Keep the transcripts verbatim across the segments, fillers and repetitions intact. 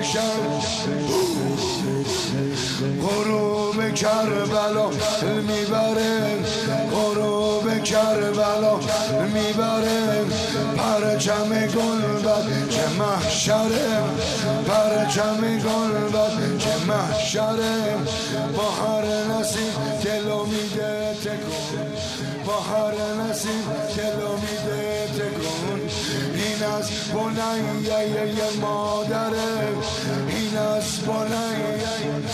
باشم. غروب کربلا میبره، غروب کربلا میبره، پرچم گلبد که محشره، پرچم گلبد که محشره. با هر نسیم دلو میده تکون، با هر نسیم دلو میده تکون. این از بنیه مادره، این از بنیه.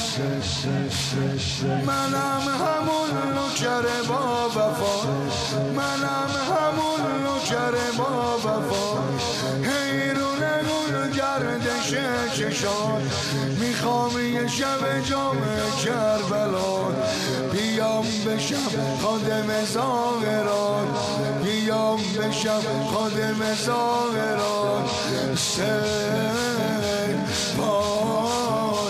منم همون نوکر با وفا، منم همون نوکر با وفا. حیرون گل گردش چشان، میخوام یه شب جام کربلا. بیام بشم خادم زاهران، بیام بشم خادم زاهران. سین پای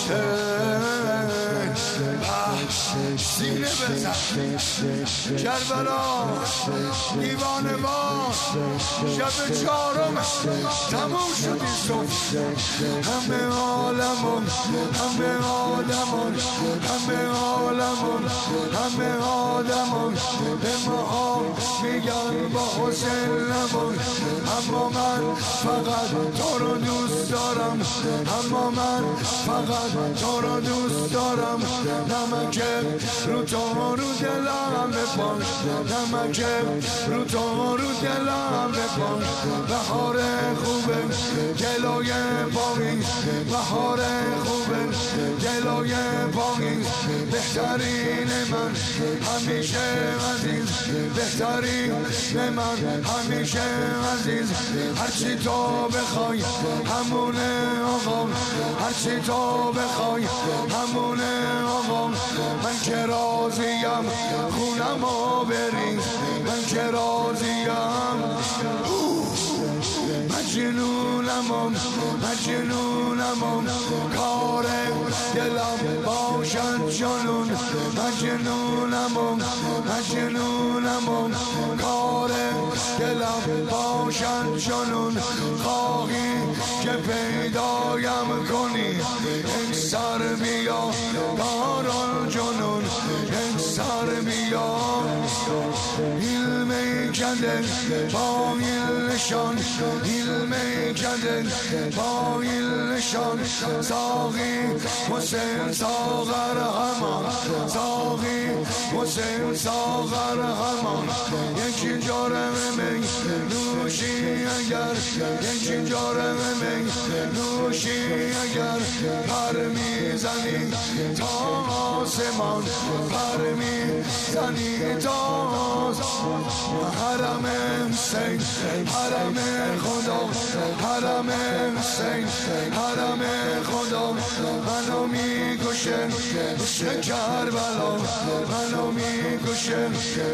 سین سینه بزن کربلا، دیوانه ما شب چهارم تموم شدی صبح. همه عالمون، همه عالمون، همه عالمون، همه آدمون به ما میگن با حسین نمون. اما من فقط تو رو دوست دارم، اما من فقط تو رو دوست دارم. نمک رو تو رو دلم بپاش، نمک رو تو رو دلم بپاش. بهار خوبه جلوی باقی، بهار خوبه جلوی باقی. بهترین من همیشه عزیز، بهترین من همیشه عزیز. هرچی تو بخوای همونه آقا، هرچی تو بخوای همونه آقا. من که راضیم خونمو بری، من که راضیم. مجنونمم مجنونمم کار دلم باشد جنون. مجنونمم مجنونمم کار دلم باشد جنون. خواهی که پیدایم کنی یک سر بیا دارال جنون، یک سر بیا. علم کده با علشان، علم کده با علشان. ساقی حسین ساغر همان، ساقی حسین ساغر همان. یکی جارم می نوشی اگر، یکی جارم می نوشی اگر. پر میزنی تا آسمان، پر میزنی تا حرم حسین، حرم خدا، حرم حسین، حرم خدا. منو میکشه عشق کربلا، منو میکشه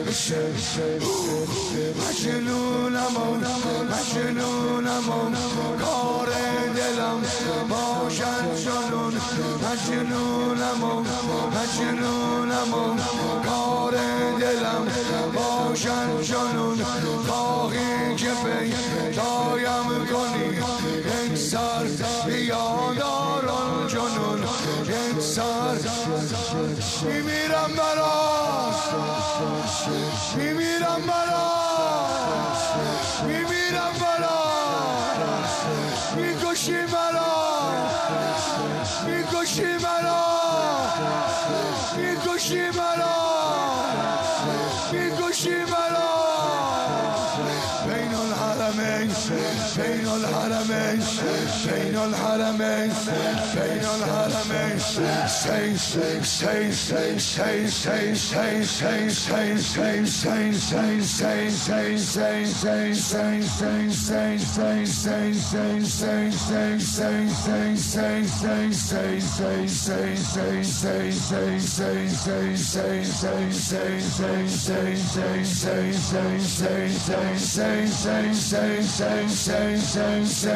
مجنونمم مجنونمم کار دلم باشد جنون. مجنونمم مجنونمم کار دلم باشد جنون. خواهی که پیدایم کنی یک سر بیا دارال جنون، یک سر. میمیرم برات، میمیرم برات، میمیرم برات. میکشی برات، میکشی برات، میکشی برات، میکشی برات. بین الحرمین، بین الحرمین، بین الحرمین، بین الحرمین. سی سی سی سی سی سی سی سی سی سی سی سی سی سی سی سی سی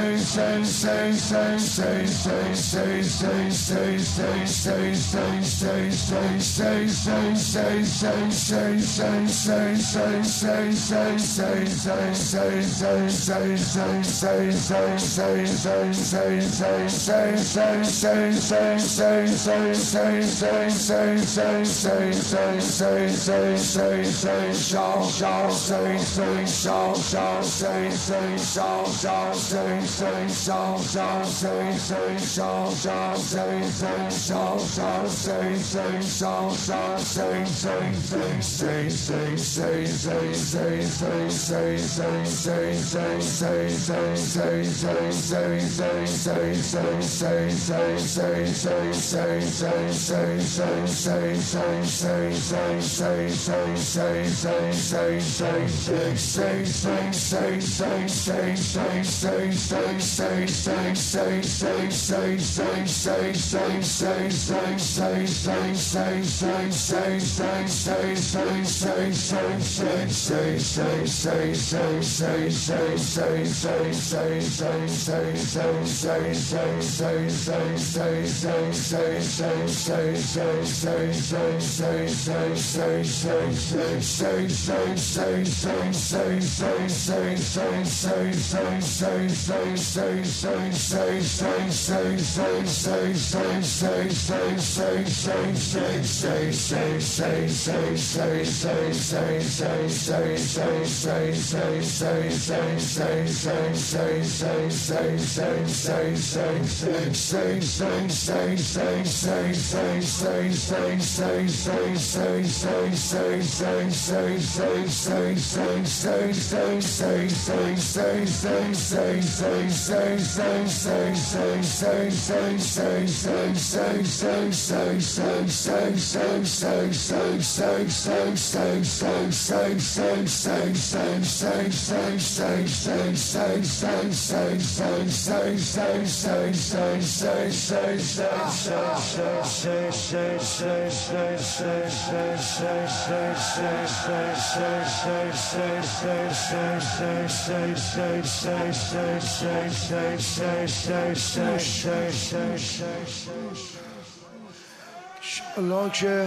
الله که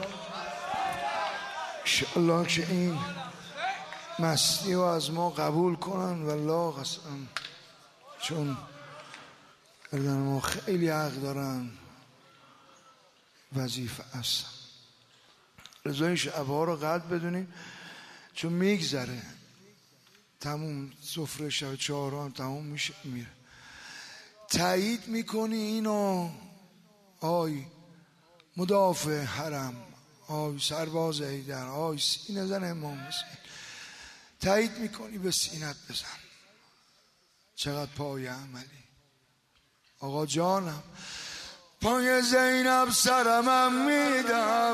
الله که این مستی رو از ما قبول کنن والله قسم، چون ما خیلی حق دارن، وظیفه است. رضای شبها رو قدر بدونیم چون میگذره، تموم سفره شب چهارم تموم میشه میره. تایید میکنی اینو آی مدافع حرم، آی سرباز حیدر، آی سینه زن امام حسین، تایید میکنی به سینت بزن. چقدر پای عملی آقا جانم. پای زینب سرمم میدم،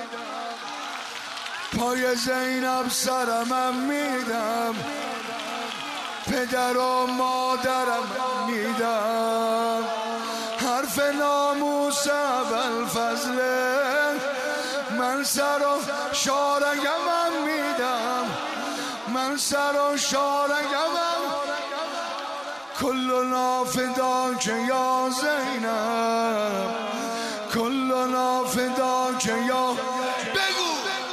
پای زینب سرمم میدم، پدر و مادرم میدم، حرف ناموس ابوالفضل من سر و شارگمم میدم، من سر و شارگمم، کلنا فداک یا زینب، کلنا فداک یا بگو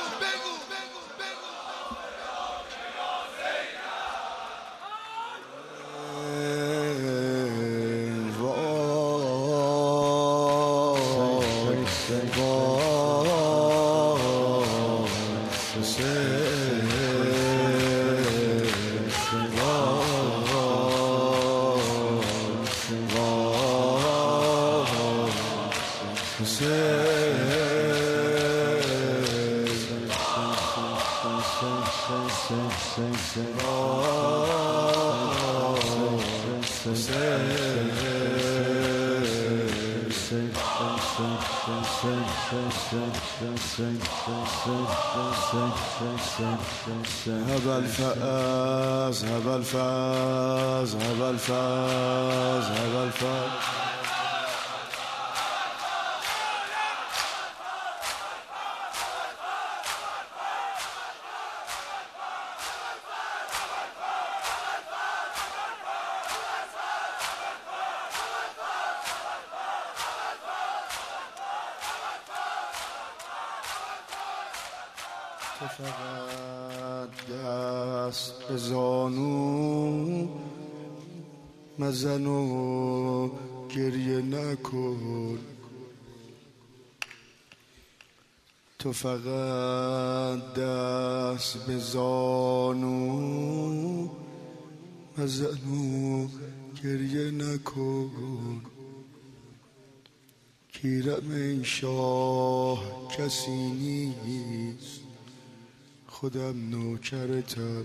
هب الفاز هب الفاز هب الفاز هب الفاز. تو فقط دست به زانو مزن و گریه نکن، تو فقط دست به زانو مزن و گریه نکن. گیرم این شاه کسی نیست، خودم نوکرتم،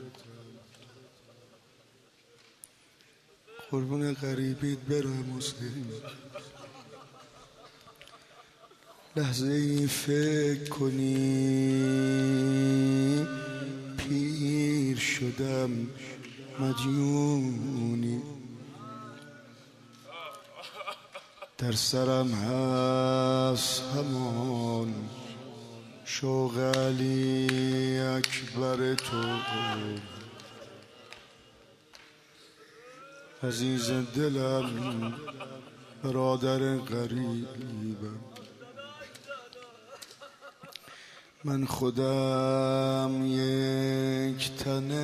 قربون غریبیت برم حسین. لحظه ای فکر کنی پیر شدم مجنونی، در سرم هست همان شوق علی اکبر تو. عزیز دلم برادر غریبم، من خودم یک تنه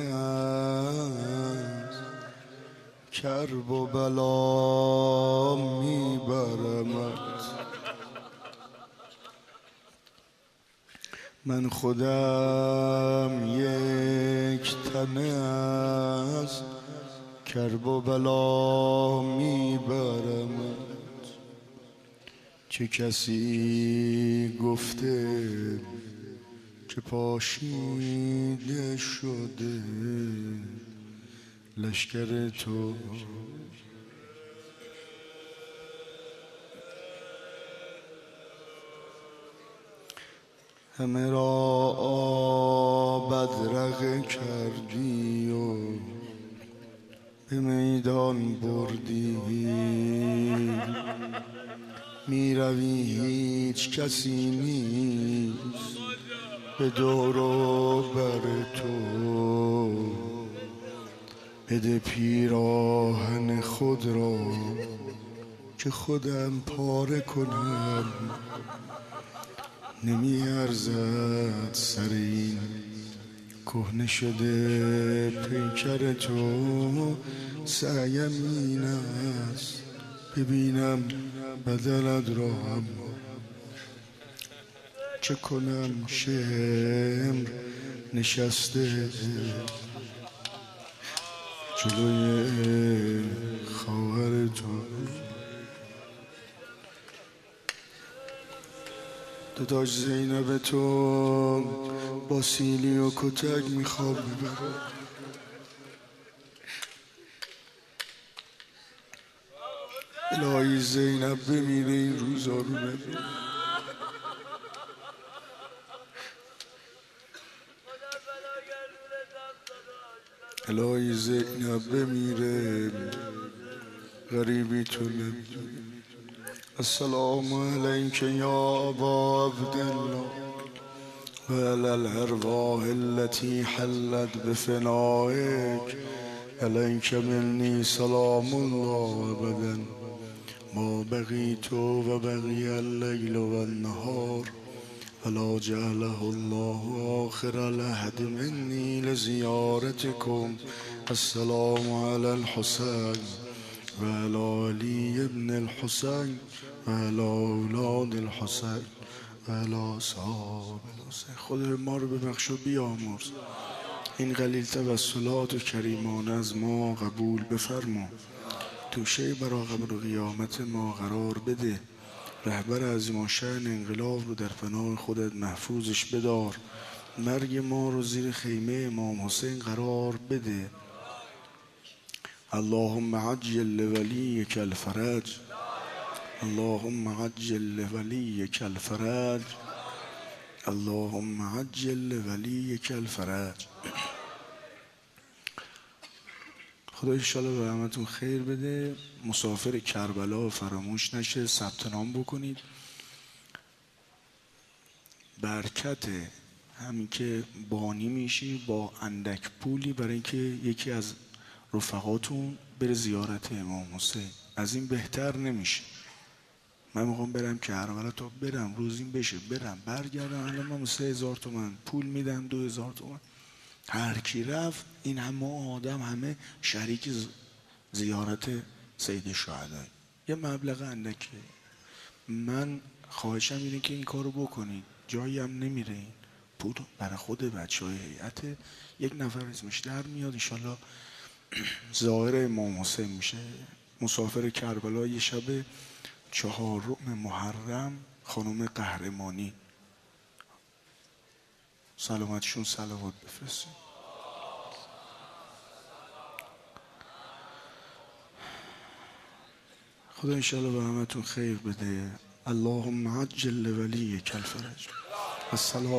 از کرب و بلا میبرمت، من خودم یک تنه از کرب و بلا میبرمت. چه کسی گفته که پاشیده شده لشکر تو، همه را بدرقه کردی و به میدان بردی، میروی هیچ کسی نیست به دور و بر تو. بده پیراهن خود را که خودم پاره کنم، نمی ارزد سر این کهنه شده پیکر تو. سعیم این است ببینم بدنت را، اما چه کنم شمر نشسته جلوی خواهر تو. داداش زینب تو با سیلی و کتک میخواب ببره، الهی زینب بمیره این روزا رو نبینه. الهی زینب بمیره غریبی تو نبینه. السلام علیک یا ابا عبدالله و علی الارواح التي حلت بفنائک، علیک منی سلام الله ابدا ما بقیت و بقی اللیل و النهار ولا جعله الله آخر العهد منی لزیارتکم. السلام علی الحسین و علی علی ابن الحسین و علی اولاد الحسین و علی اصحاب الحسین. خود ما رو ببخش و بیامرز، این قلیل توسلات و کریمانه از ما قبول بفرما، توشه برای قبر و قیامت ما قرار بده، رهبر عظیم الشأن انقلاب رو در پناه خودت محفوظش بدار، مرگ ما رو زیر خیمه امام حسین قرار بده. اللهم عجل لولیک الفرج، اللهم عجل لولیک الفرج، اللهم عجل لولیک الفرج. خدا انشالله به همتون خیر بده. مسافر کربلا فراموش نشه ثبت نام بکنید. برکت همین که بانی میشی با اندک پولی برای اینکه یکی از رفقاتون بره زیارت امام حسین، از این بهتر نمیشه. من میخوام برم کربلا تا برم روزیم بشه برم برگردم. الان من سه هزار تومن پول میدم، دو هزار تومن. هر کی رفت این همه آدم همه شریک زیارت سید الشهدا، یه مبلغ اندکی. من خواهشم اینه که این کارو بکنید، جایی هم نمیره. این پول برای خود بچه های هیئت، یک نفر اسمش در میاد انشالله ظاهر امام حسین میشه. مسافر کربلا یه شب چهارم محرم خانم قهرمانی سلامتشون صلوات بفرستیم. خدا انشالله به همتون خیر بده. اللهم عجل لولیک الفرج. السلام